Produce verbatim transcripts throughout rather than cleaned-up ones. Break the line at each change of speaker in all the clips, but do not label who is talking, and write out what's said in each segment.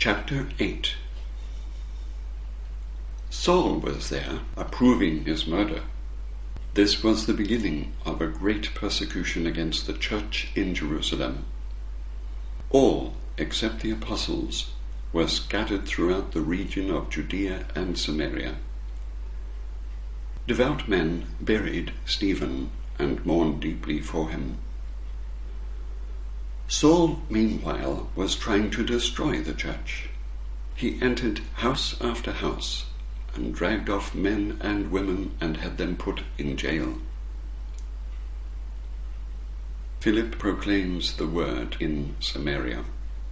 Chapter eight. Saul was there, approving his murder. This was the beginning of a great persecution against the church in Jerusalem. All, except the apostles, were scattered throughout the region of Judea and Samaria. Devout men buried Stephen and mourned deeply for him. Saul, meanwhile, was trying to destroy the church. He entered house after house and dragged off men and women and had them put in jail. Philip proclaims the word in Samaria.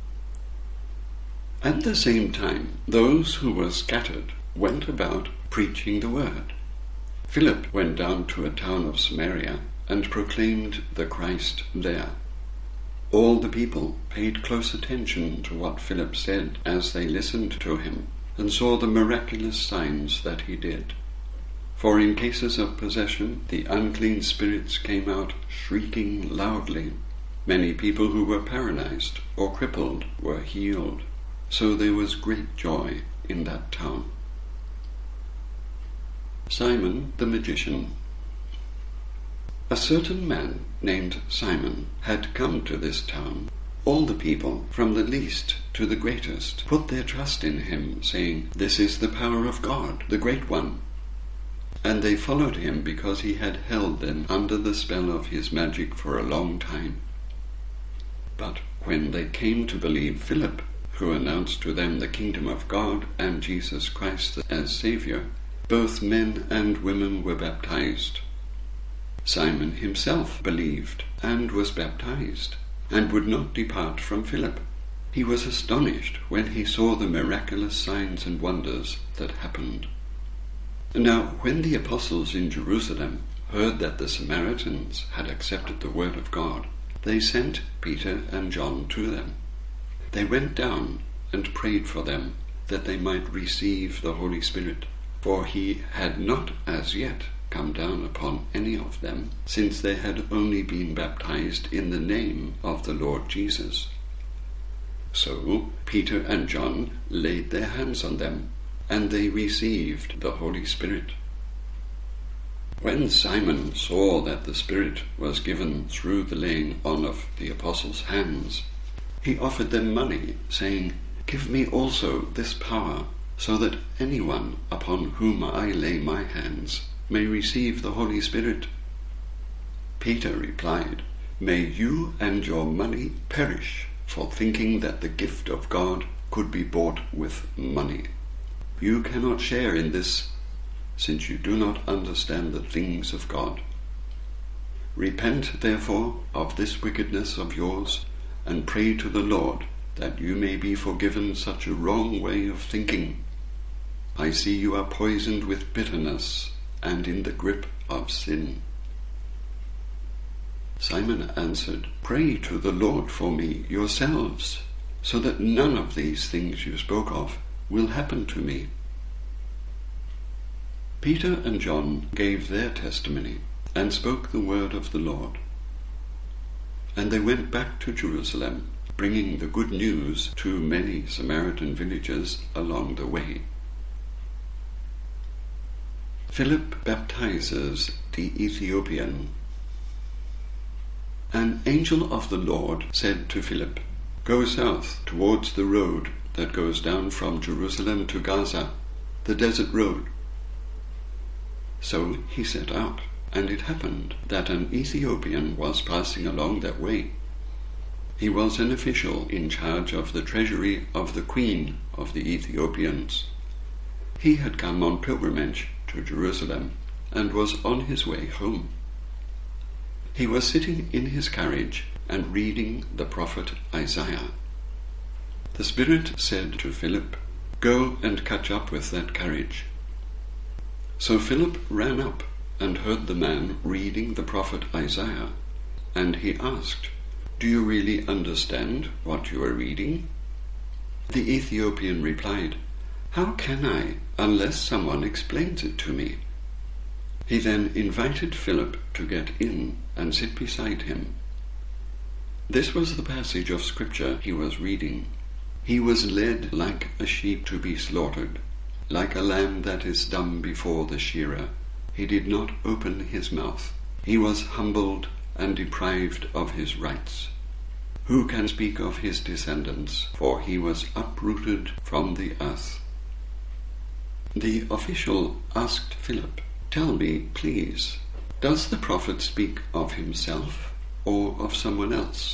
At the same time, those who were scattered went about preaching the word. Philip went down to a town of Samaria and proclaimed the Christ there. All the people paid close attention to what Philip said as they listened to him and saw the miraculous signs that he did. For in cases of possession, the unclean spirits came out shrieking loudly. Many people who were paralyzed or crippled were healed. So there was great joy in that town. Simon the magician. A certain man named Simon had come to this town. All the people, from the least to the greatest, put their trust in him, saying, "This is the power of God, the Great One." And they followed him because he had held them under the spell of his magic for a long time. But when they came to believe Philip, who announced to them the kingdom of God and Jesus Christ as Saviour, both men and women were baptized. Simon himself believed and was baptized, and would not depart from Philip. He was astonished when he saw the miraculous signs and wonders that happened. Now, when the apostles in Jerusalem heard that the Samaritans had accepted the word of God, they sent Peter and John to them. They went down and prayed for them that they might receive the Holy Spirit, for he had not as yet come down upon any of them, since they had only been baptized in the name of the Lord Jesus. So Peter and John laid their hands on them, and they received the Holy Spirit. When Simon saw that the Spirit was given through the laying on of the apostles' hands, he offered them money, saying, "Give me also this power, so that anyone upon whom I lay my hands may receive the Holy Spirit." Peter replied, "May you and your money perish for thinking that the gift of God could be bought with money. You cannot share in this, since you do not understand the things of God. Repent, therefore, of this wickedness of yours, and pray to the Lord that you may be forgiven such a wrong way of thinking. I see you are poisoned with bitterness and in the grip of sin." Simon answered, "Pray to the Lord for me yourselves, so that none of these things you spoke of will happen to me." Peter and John gave their testimony and spoke the word of the Lord. And they went back to Jerusalem, bringing the good news to many Samaritan villages along the way. Philip baptizes the Ethiopian. An angel of the Lord said to Philip, "Go south towards the road that goes down from Jerusalem to Gaza, the desert road." So he set out, and it happened that an Ethiopian was passing along that way. He was an official in charge of the treasury of the queen of the Ethiopians. He had come on pilgrimage to Jerusalem and was on his way home. He was sitting in his carriage and reading the prophet Isaiah. The Spirit said to Philip, "Go and catch up with that carriage." So Philip ran up and heard the man reading the prophet Isaiah, and he asked, "Do you really understand what you are reading?" The Ethiopian replied, "How can I, unless someone explains it to me?" He then invited Philip to get in and sit beside him. This was the passage of Scripture he was reading. He was led like a sheep to be slaughtered, like a lamb that is dumb before the shearer. He did not open his mouth. He was humbled and deprived of his rights. Who can speak of his descendants? For he was uprooted from the earth. The official asked Philip, "Tell me, please, does the prophet speak of himself or of someone else?"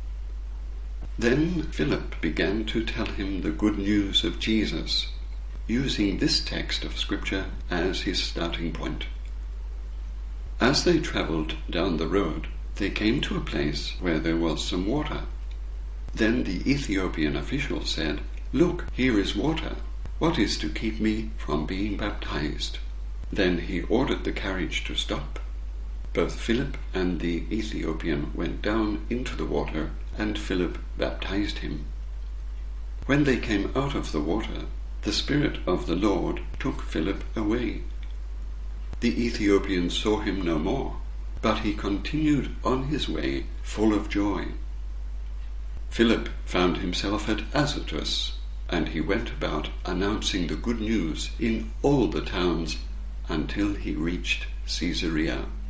Then Philip began to tell him the good news of Jesus, using this text of Scripture as his starting point. As they travelled down the road, they came to a place where there was some water. Then the Ethiopian official said, "Look, here is water. What is to keep me from being baptized?" Then he ordered the carriage to stop. Both Philip and the Ethiopian went down into the water, and Philip baptized him. When they came out of the water, the Spirit of the Lord took Philip away. The Ethiopian saw him no more, but he continued on his way full of joy. Philip found himself at Azotus, and he went about announcing the good news in all the towns until he reached Caesarea.